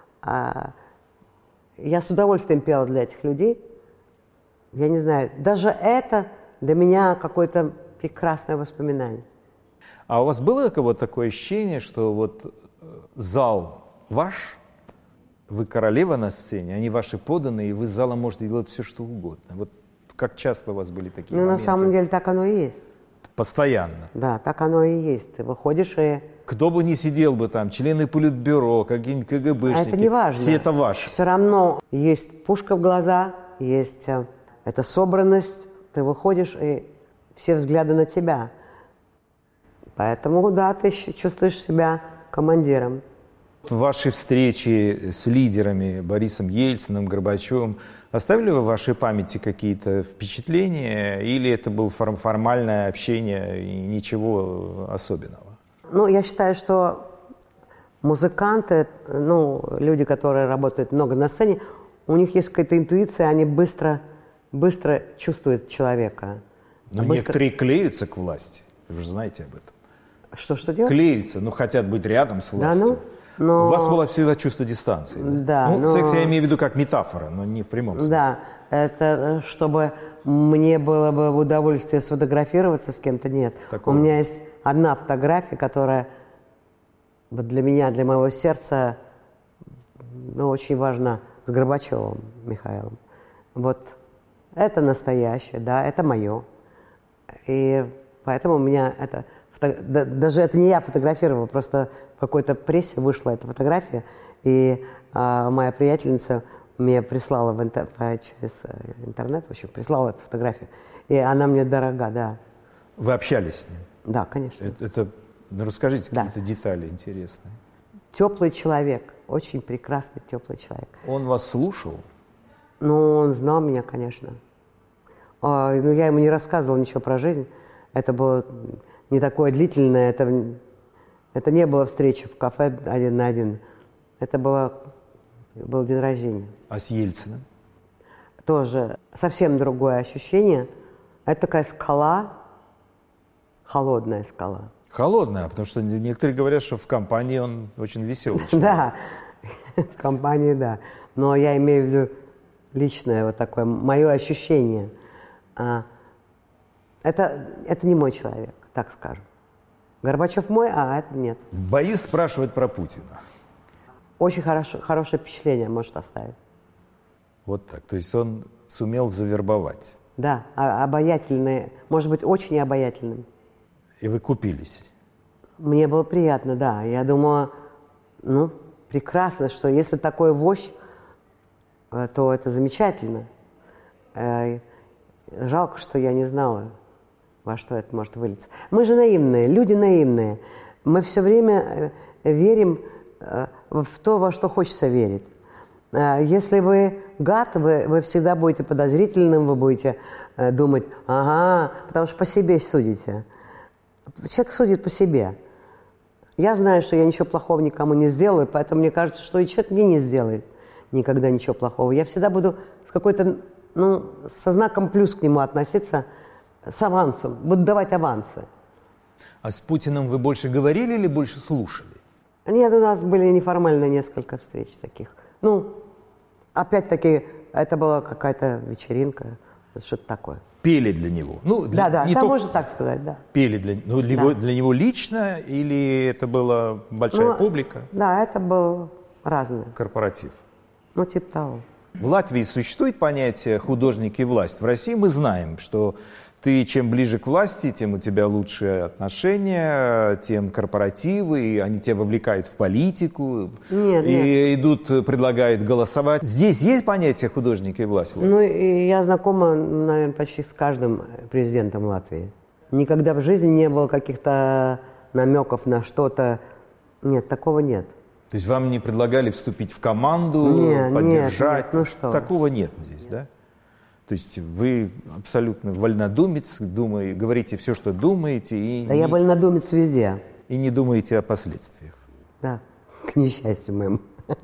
Я с удовольствием пела для этих людей. Я не знаю, даже это для меня какое-то прекрасное воспоминание. А у вас было вот такое ощущение, что вот зал ваш, вы королева на сцене, они ваши подданные, и вы с залом можете делать все, что угодно? Вот как часто у вас были такие Ну, моменты? на самом деле, так оно и есть. Постоянно? Да, так оно и есть. Ты выходишь и... Кто бы ни сидел бы там, члены политбюро, какие-нибудь КГБшники, А это не важно. все это ваши. Все равно есть пушка в глаза, есть э, эта собранность. Ты выходишь, и все взгляды на тебя. Поэтому, да, ты чувствуешь себя командиром. Ваши встречи с лидерами Борисом Ельциным, Горбачевым оставили в вашей памяти какие-то впечатления, или это было форм- формальное общение и ничего особенного? Ну, я считаю, что музыканты, ну, люди, которые работают много на сцене, у них есть какая-то интуиция, они быстро, быстро чувствуют человека. Но быстро... некоторые клеются к власти, вы же знаете об этом. Что, что делать? Клеются, ну, хотят быть рядом с властью. Да, ну, но... У вас было всегда чувство дистанции. Да, да ну, но... секс я имею в виду как метафора, но не в прямом смысле. Да, это чтобы мне было бы в удовольствие сфотографироваться с кем-то, нет. Такого. У меня есть одна фотография, которая вот для меня, для моего сердца, ну, очень важна, с Горбачевым Михаилом. Вот это настоящее, да, это мое. И поэтому у меня это... Даже это не я фотографировала, просто в какой-то прессе вышла эта фотография, и а, моя приятельница мне прислала в интер... через интернет, в общем, прислала эту фотографию, и она мне дорога, да. Вы общались с ним? Да, конечно. Это, это ну, расскажите да. какие-то детали интересные. Теплый человек, очень прекрасный теплый человек. Он вас слушал? Ну, он знал меня, конечно. А, ну, я ему не рассказывала ничего про жизнь, это было... не такое длительное, это, это не было встречи в кафе один на один. Это было, был день рождения. А с Ельциным? Тоже совсем другое ощущение. Это такая скала, холодная скала. Холодная, потому что некоторые говорят, что в компании он очень веселый человек. Да, в компании, да. Но я имею в виду личное вот такое, мое ощущение. Это, это не мой человек, так скажем. Горбачев мой, а это нет. Боюсь спрашивать про Путина. Очень хорошо, хорошее впечатление может оставить. Вот так. То есть он сумел завербовать. Да, обаятельный, может быть, очень обаятельным. И вы купились? Мне было приятно, да. Я думала, ну, прекрасно, что если такой вождь, то это замечательно. Жалко, что я не знала, во что это может вылиться. Мы же наивные, люди наивные. Мы все время верим в то, во что хочется верить. Если вы гад, вы, вы всегда будете подозрительным, вы будете думать, ага, потому что по себе судите. Человек судит по себе. Я знаю, что я ничего плохого никому не сделаю, поэтому мне кажется, что и человек мне не сделает никогда ничего плохого. Я всегда буду с какой-то, ну, со знаком плюс к нему относиться, с авансом, буду давать авансы. А с Путиным вы больше говорили или больше слушали? Нет, у нас были неформально несколько встреч таких. Ну, опять-таки, это была какая-то вечеринка, что-то такое. Пели для него? Ну, для, да, да, не да, только... можно так сказать, да. Пели для, ну, для, да. него, для него лично или это была большая ну, публика? Да, это был разное. Корпоратив. Ну, типа того. В Латвии существует понятие «художник и власть». В России мы знаем, что ты чем ближе к власти, тем у тебя лучшие отношения, тем корпоративы, и они тебя вовлекают в политику, нет, и нет. идут, предлагают голосовать. Здесь есть понятие «художник и власть»? Ну, и я знакома, наверное, почти с каждым президентом Латвии. Никогда в жизни не было каких-то намеков на что-то. Нет, такого нет. То есть вам не предлагали вступить в команду, нет, поддержать? Нет, нет, ну что? Такого нет здесь, да? То есть вы абсолютно вольнодумец, думаете, говорите все, что думаете. И да не, я вольнодумец везде. И не думаете о последствиях. Да, к несчастью моему.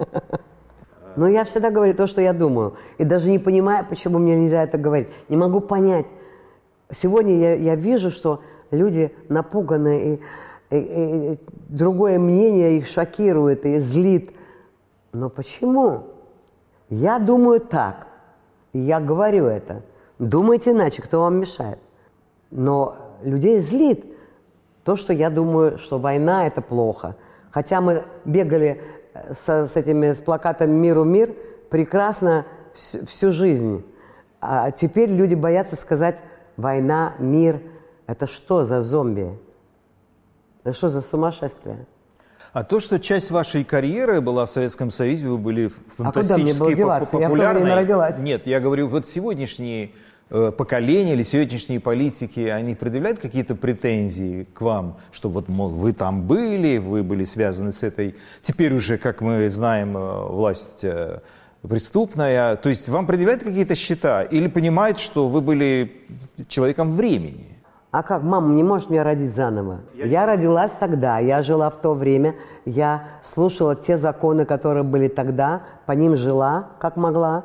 Но я всегда говорю то, что я думаю. И даже не понимаю, почему мне нельзя это говорить. Не могу понять. Сегодня я, я вижу, что люди напуганы, и, и, и другое мнение их шокирует и злит. Но почему? Я думаю так. Я говорю это. Думайте иначе, кто вам мешает. Но людей злит то, что я думаю, что война – это плохо. Хотя мы бегали с, с этими с плакатом «Миру мир» прекрасно всю, всю жизнь. А теперь люди боятся сказать «война», «мир». Это что за зомби? Это что за сумасшествие? А то, что часть вашей карьеры была в Советском Союзе, вы были фантастически а куда мне было деваться? популярны. Я в то время родилась. Нет, я говорю, вот сегодняшние э, поколения или сегодняшние политики, они предъявляют какие-то претензии к вам, что вот, мол, вы там были, вы были связаны с этой, теперь уже, как мы знаем, власть э, преступная. То есть вам предъявляют какие-то счета или понимают, что вы были человеком времени? А как? Мама не может меня родить заново. Я... я родилась тогда, я жила в то время, я слушала те законы, которые были тогда, по ним жила, как могла.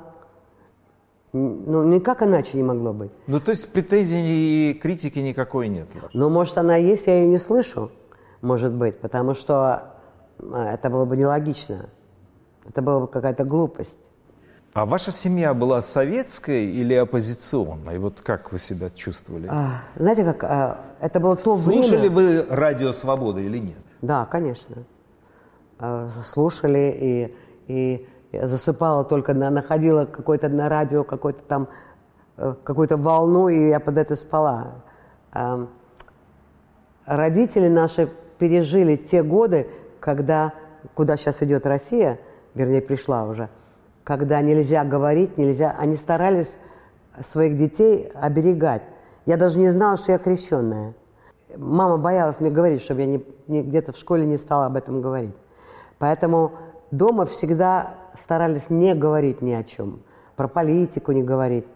Ну, никак иначе не могло быть. Ну, то есть претензий и критики никакой нет? Ну, может, она есть, я ее не слышу, может быть, потому что это было бы нелогично. Это была бы какая-то глупость. А ваша семья была советской или оппозиционной? Вот как вы себя чувствовали? А, знаете, как а, это было то Слушали время... Слушали вы радио «Свобода» или нет? Да, конечно. А, слушали, и, и засыпала только, на, находила какое-то на радио, какой-то там, какую-то волну, и я под это спала. А, родители наши пережили те годы, когда, куда сейчас идет Россия, вернее, пришла уже, когда нельзя говорить, нельзя... Они старались своих детей оберегать. Я даже не знала, что я крещенная. Мама боялась мне говорить, чтобы я не, не, где-то в школе не стала об этом говорить. Поэтому дома всегда старались не говорить ни о чем. Про политику не говорить.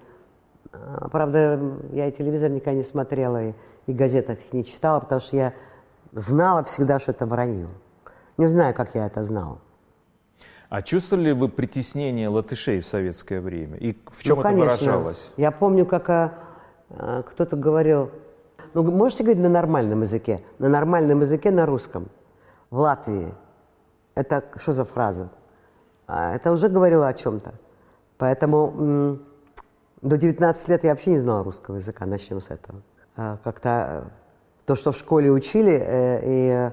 Правда, я и телевизор никогда не смотрела, и, и газет их не читала, потому что я знала всегда, что это вранье. Не знаю, как я это знала. А чувствовали ли вы притеснение латышей в советское время? И в чем ну, это конечно. выражалось? Я помню, как а, а, кто-то говорил, ну, можете говорить на нормальном языке? На нормальном языке, на русском. В Латвии. Это что за фраза? А, это уже говорило о чем-то. Поэтому м- до девятнадцати лет я вообще не знала русского языка. Начнем с этого. А, как-то то, что в школе учили, э, и...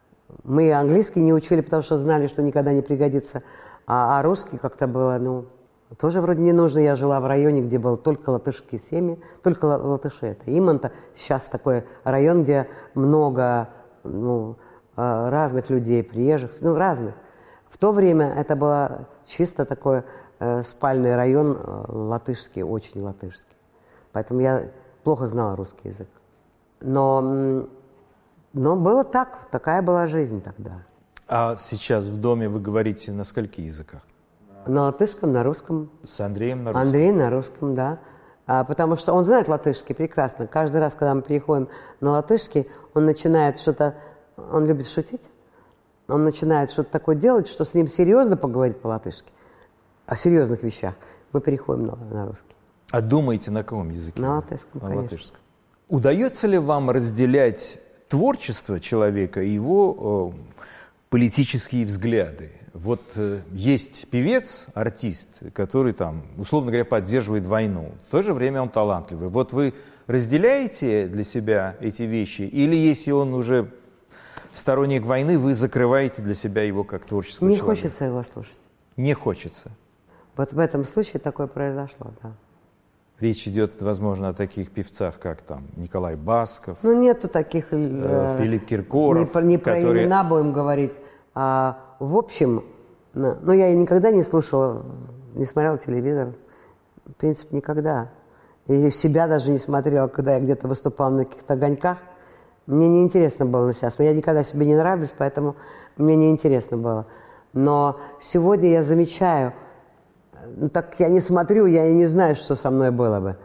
Мы английский не учили, потому что знали, что никогда не пригодится. А, а русский как-то было, ну, тоже вроде не нужно. Я жила в районе, где было только латышские семьи, только латыши. Это Иманта. Сейчас такой район, где много ну, разных людей, приезжих, ну, разных. В то время это был чисто такой э, спальный район, э, латышский, очень латышский. Поэтому я плохо знала русский язык. Но... Но было так, такая была жизнь тогда. А сейчас в доме вы говорите на скольких языках? На латышском, на русском. С Андреем на русском? Андрей на русском, да. А, потому что он знает латышский прекрасно. Каждый раз, когда мы переходим на латышский, он начинает что-то... Он любит шутить. Он начинает что-то такое делать, что с ним серьезно поговорить по-латышски. О серьезных вещах. Мы переходим на, на русский. А думаете на каком языке? На латышском, на конечно. латышском. Удается ли вам разделять творчество человека и его э, политические взгляды? Вот э, есть певец, артист, который там, условно говоря, поддерживает войну. В то же время он талантливый. Вот вы разделяете для себя эти вещи? Или если он уже сторонник войны, вы закрываете для себя его как творческого Не человека? хочется его слушать. Не хочется. Вот в этом случае такое произошло, да. Речь идет, возможно, о таких певцах, как там Николай Басков, ну, нету таких... э, Филипп Киркоров. Не, про, не которые... про имена будем говорить. А, в общем, ну, ну, я никогда не слушала, не смотрела телевизор. В принципе, никогда. И себя даже не смотрела, когда я где-то выступала на каких-то огоньках. Мне неинтересно было на себя. Я никогда себе не нравилась, поэтому мне неинтересно было. Но сегодня я замечаю... Ну, так я не смотрю, я и не знаю, что со мной было бы.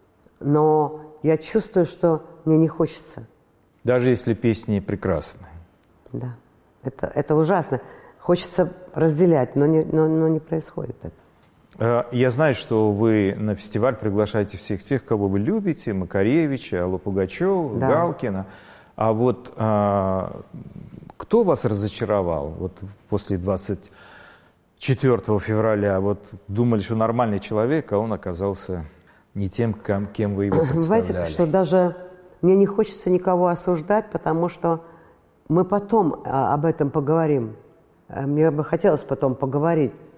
Но я чувствую, что мне не хочется. Даже если песни прекрасны. Да, это, это ужасно. Хочется разделять, но не, но, но не происходит это. Я знаю, что вы на фестиваль приглашаете всех тех, кого вы любите. Макаревича, Аллу Пугачеву, да. Галкина. А вот а, кто вас разочаровал вот, после двадцать четвёртого февраля? Вот думали, что нормальный человек, а он оказался не тем, кем вы его представляли. Знаете, что даже мне не хочется никого осуждать, потому что мы потом об этом поговорим. Мне бы хотелось потом поговорить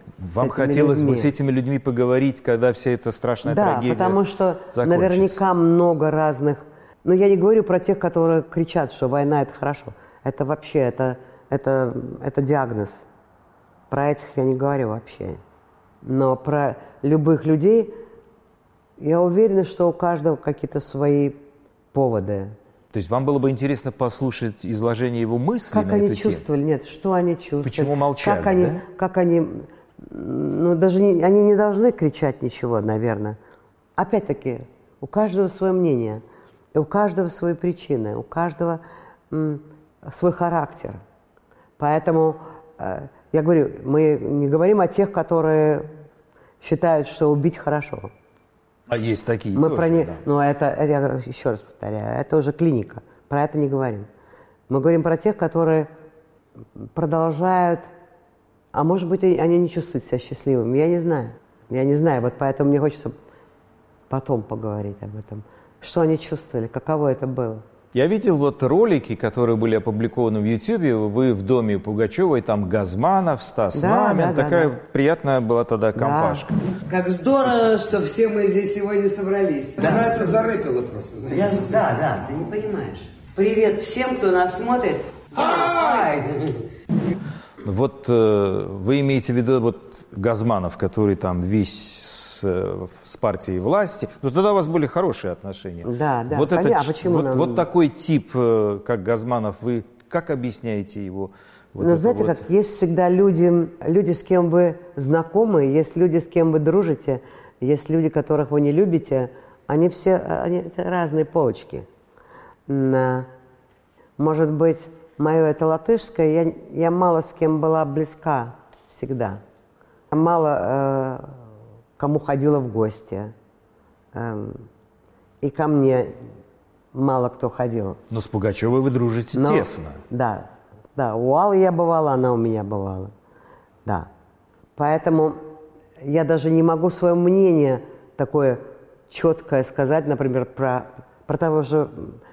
вам хотелось людьми. бы с этими людьми поговорить, когда вся эта страшная да, трагедия потому что закончится. Наверняка много разных... Но я не говорю про тех, которые кричат, что война – это хорошо. Это вообще, это, это, это диагноз. Про этих я не говорю вообще. Но про любых людей я уверена, что у каждого какие-то свои поводы. То есть вам было бы интересно послушать изложение его мыслей как на они эту чувствовали, тему? Нет, что они чувствовали. Почему молчали, как они, да? как они, ну даже не, они не должны кричать ничего, наверное. Опять-таки, у каждого свое мнение, у каждого свои причины, у каждого м, свой характер. Поэтому, э, я говорю, мы не говорим о тех, которые считают, что убить хорошо. А есть такие Мы тоже, про не... да. Но это, это, я еще раз повторяю, это уже клиника. Про это не говорим. Мы говорим про тех, которые продолжают, а может быть, они не чувствуют себя счастливыми. Я не знаю. Я не знаю, вот поэтому мне хочется потом поговорить об этом. Что они чувствовали, каково это было. Я видел вот ролики, которые были опубликованы в Ютьюбе. Вы в доме Пугачевой, там Газманов, Стас Да, Намин. да, Такая да, да. приятная была тогда компашка. Да. Как здорово, что все мы здесь сегодня собрались. Да. Она это зарэпила просто. Знаете? Я, да, да, ты не понимаешь. Привет всем, кто нас смотрит. Ай! Вот э, вы имеете в виду вот Газманов, который там весь с, э, с партией власти. Но тогда у вас были хорошие отношения. Да, да. Вот, Понятно, этот, а почему вот, нам... вот такой тип, э, как Газманов, вы как объясняете его? Вот Ну, знаете, вот... как есть всегда люди, люди, с кем вы знакомы, есть люди, с кем вы дружите, есть люди, которых вы не любите. Они все, они это разные полочки. Может быть, мое это латышское, я, я мало с кем была близка всегда. Я мало э, кому ходила в гости. Э, и ко мне мало кто ходил. Но с Пугачевой вы дружите Но, тесно. Да, да. У Аллы я бывала, она у меня бывала. Да. Поэтому я даже не могу свое мнение такое четкое сказать, например, про, про того же...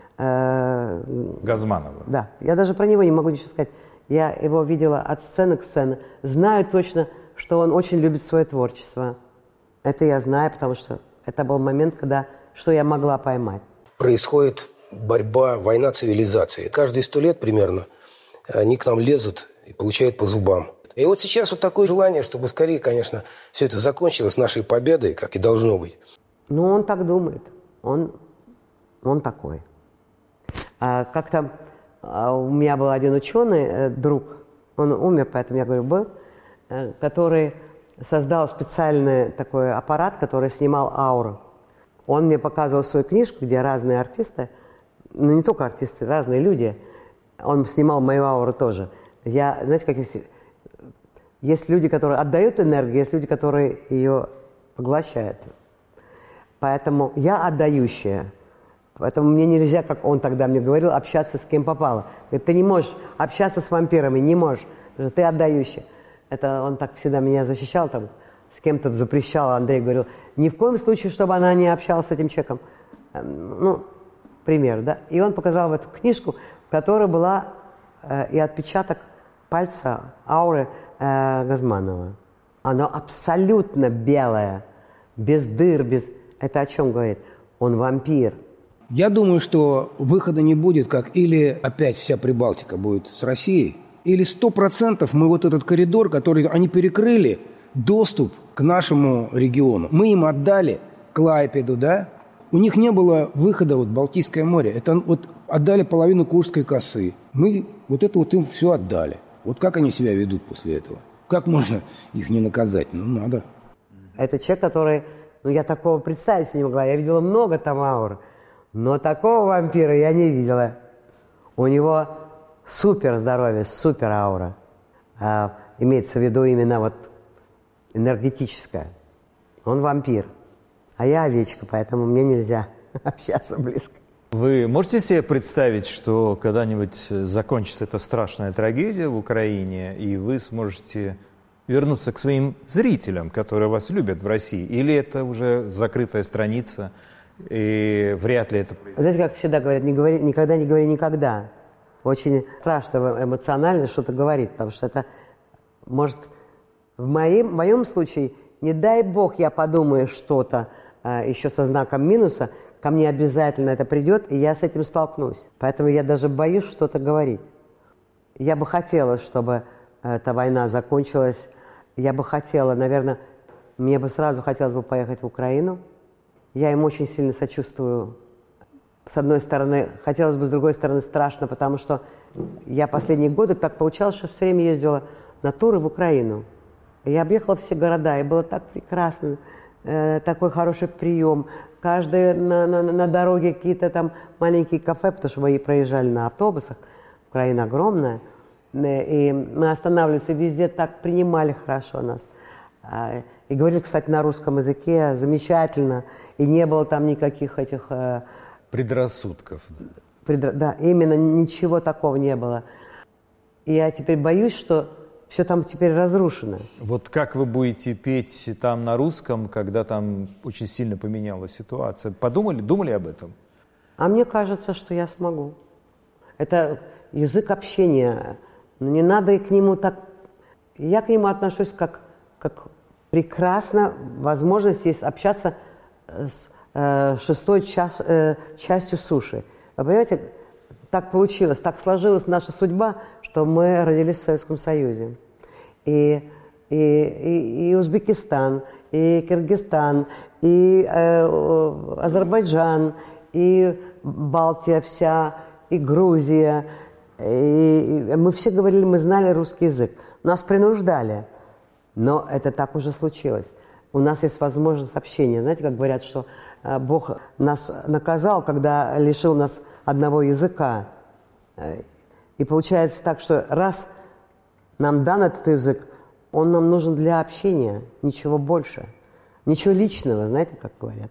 Э, Газманова. Да. Я даже про него не могу ничего сказать. Я его видела от сцены к сцене. Знаю точно, что он очень любит свое творчество. Это я знаю, потому что это был момент, когда что я могла поймать. Происходит борьба, война цивилизации. Каждые сто лет примерно они к нам лезут и получают по зубам. И вот сейчас вот такое желание, чтобы скорее, конечно, все это закончилось нашей победой, как и должно быть. Ну, он так думает. Он, он такой. А как-то а у меня был один ученый, э, друг, он умер, поэтому я говорю, был, э, который создал специальный такой аппарат, который снимал ауру. Он мне показывал свою книжку, где разные артисты, ну не только артисты, разные люди. Он снимал мою ауру тоже. Я, знаете, как есть, есть люди, которые отдают энергию, есть люди, которые ее поглощают. Поэтому я отдающая. Поэтому мне нельзя, как он тогда мне говорил, общаться с кем попало. Говорит, ты не можешь общаться с вампирами, не можешь, потому что ты отдающий. Это он так всегда меня защищал, там, с кем-то запрещал, Андрей говорил, ни в коем случае, чтобы она не общалась с этим человеком. Ну, пример, да. И он показал эту книжку, в которой была э, и отпечаток пальца ауры э, Газманова. Оно абсолютно белое, без дыр, без... Это о чем говорит? Он вампир. Я думаю, что выхода не будет, как или опять вся Прибалтика будет с Россией, или сто процентов мы вот этот коридор, который они перекрыли, доступ к нашему региону. Мы им отдали Клайпеду, да? У них не было выхода, вот Балтийское море. Это вот отдали половину Куршской косы. Мы вот это вот им все отдали. Вот как они себя ведут после этого? Как можно их не наказать? Ну, надо. Это человек, который... Ну, я такого представить себе не могла. Я видела много там аур. Но такого вампира я не видела. У него супер здоровье, супер аура. А, имеется в виду именно вот энергетическая. Он вампир. А я овечка, поэтому мне нельзя общаться близко. Вы можете себе представить, что когда-нибудь закончится эта страшная трагедия в Украине, и вы сможете вернуться к своим зрителям, которые вас любят в России? Или это уже закрытая страница, и вряд ли это произойдет? Знаете, как всегда говорят, не говори, никогда не говори никогда. Очень страшно эмоционально что-то говорить, потому что это может В моем, в моем случае, не дай бог я подумаю что-то э, еще со знаком минуса, ко мне обязательно это придет, и я с этим столкнусь. Поэтому я даже боюсь что-то говорить. Я бы хотела, чтобы эта война закончилась. Я бы хотела, наверное, мне бы сразу хотелось бы поехать в Украину. Я им очень сильно сочувствую. С одной стороны, хотелось бы, с другой стороны, страшно, потому что я последние годы так получалось, что все время ездила на туры в Украину. Я объехала все города, и было так прекрасно, э, такой хороший прием. Каждый на, на, на дороге какие-то там маленькие кафе, потому что мы проезжали на автобусах. Украина огромная. И мы останавливались, и везде так принимали хорошо нас. И говорили, кстати, на русском языке замечательно. И не было там никаких этих... Предрассудков. Предра... Да, именно ничего такого не было. И я теперь боюсь, что все там теперь разрушено. Вот как вы будете петь там на русском, когда там очень сильно поменялась ситуация? Подумали, думали об этом? А мне кажется, что я смогу. Это язык общения. Но не надо и к нему так... Я к нему отношусь как, как прекрасно. Возможность есть общаться с э, шестой час, э, частью суши. Вы понимаете, так получилось, так сложилась наша судьба, что мы родились в Советском Союзе. И, и, и, и Узбекистан, и Кыргызстан, и э, Азербайджан, и Балтия вся, и Грузия. И, и мы все говорили, мы знали русский язык. Нас принуждали. Но это так уже случилось. У нас есть возможность общения. Знаете, как говорят, что э, Бог нас наказал, когда лишил нас одного языка. И получается так, что раз нам дан этот язык, он нам нужен для общения, ничего больше. Ничего личного, знаете, как говорят.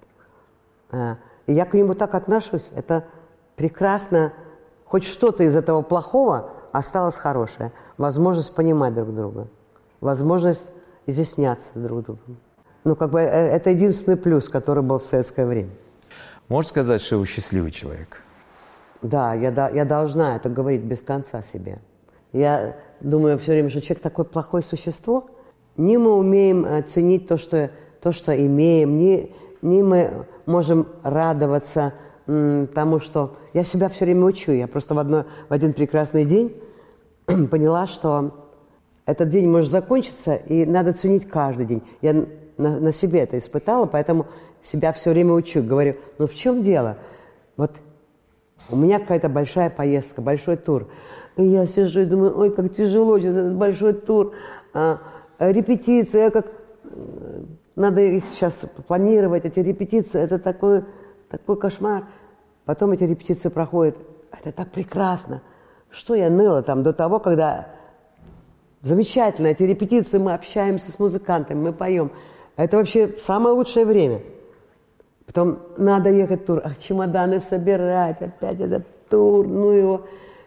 И я к нему так отношусь. Это прекрасно. Хоть что-то из этого плохого осталось хорошее. Возможность понимать друг друга. Возможность изъясняться друг другом. Ну, как бы это единственный плюс, который был в советское время. Можно сказать, что вы счастливый человек? Да, я, я должна это говорить без конца себе. Я думаю все время, что человек такое плохое существо. Ни мы умеем ценить то, что, то, что имеем, ни, ни мы можем радоваться м, тому, что... Я себя все время учу. Я просто в, одно, в один прекрасный день поняла, что этот день может закончиться, и надо ценить каждый день. Я на, на себе это испытала, поэтому себя все время учу. Говорю, ну в чем дело? Вот у меня какая-то большая поездка, большой тур. И я сижу и думаю, ой, как тяжело сейчас этот большой тур. А, репетиция, как... Надо их сейчас планировать, эти репетиции. Это такой, такой кошмар. Потом эти репетиции проходят. Это так прекрасно. Что я ныла там до того, когда... Замечательно, эти репетиции, мы общаемся с музыкантами, мы поем. Это вообще самое лучшее время. Потом надо ехать в тур, ах, чемоданы собирать, опять этот тур, ну его.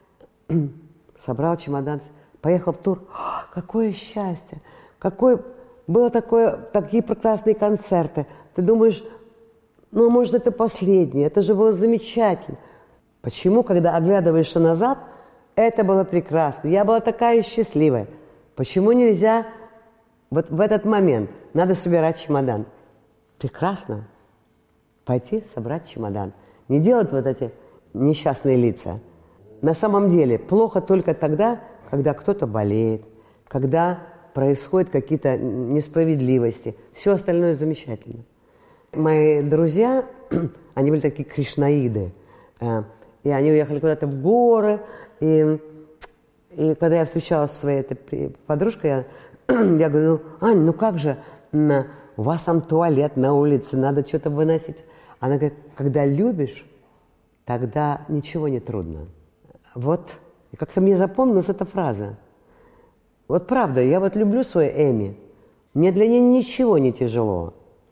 Собрал чемодан, поехал в тур. О, какое счастье, какое... Было такое, такие прекрасные концерты. Ты думаешь, ну, может, это последнее, это же было замечательно. Почему, когда оглядываешься назад, это было прекрасно, я была такая счастливая. Почему нельзя вот в этот момент, надо собирать чемодан? Прекрасно. Пойти собрать чемодан. Не делать вот эти несчастные лица. На самом деле плохо только тогда, когда кто-то болеет, когда происходят какие-то несправедливости. Все остальное замечательно. Мои друзья, они были такие кришнаиды. И они уехали куда-то в горы. И, и когда я встречалась со своей этой подружкой, я, я говорю, ну, Ань, ну как же, у вас там туалет на улице, надо что-то выносить. Она говорит, когда любишь, тогда ничего не трудно. Вот, и как-то мне запомнилась эта фраза. Вот правда, я вот люблю свою Эми. Мне для нее ничего не тяжело.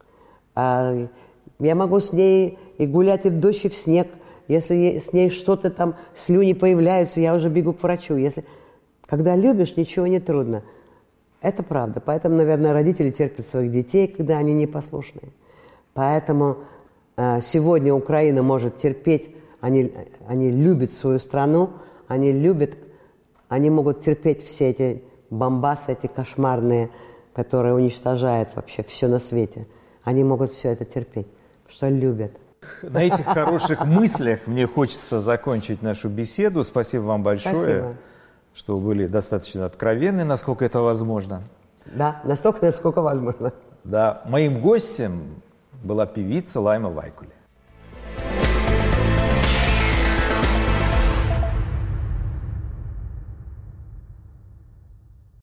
А я могу с ней и гулять и в дождь, и в снег. Если с ней что-то там, слюни появляются, я уже бегу к врачу. Если... Когда любишь, ничего не трудно. Это правда. Поэтому, наверное, родители терпят своих детей, когда они непослушные. Поэтому э, сегодня Украина может терпеть. Они, они любят свою страну, они любят, они могут терпеть все эти бомбасы, эти кошмарные которая уничтожает вообще все на свете, они могут все это терпеть, потому что любят. На этих хороших мыслях мне хочется закончить нашу беседу. Спасибо вам большое, Спасибо. что были достаточно откровенны, насколько это возможно. Да, настолько, насколько возможно. Да, моим гостем была певица Лайма Вайкуле.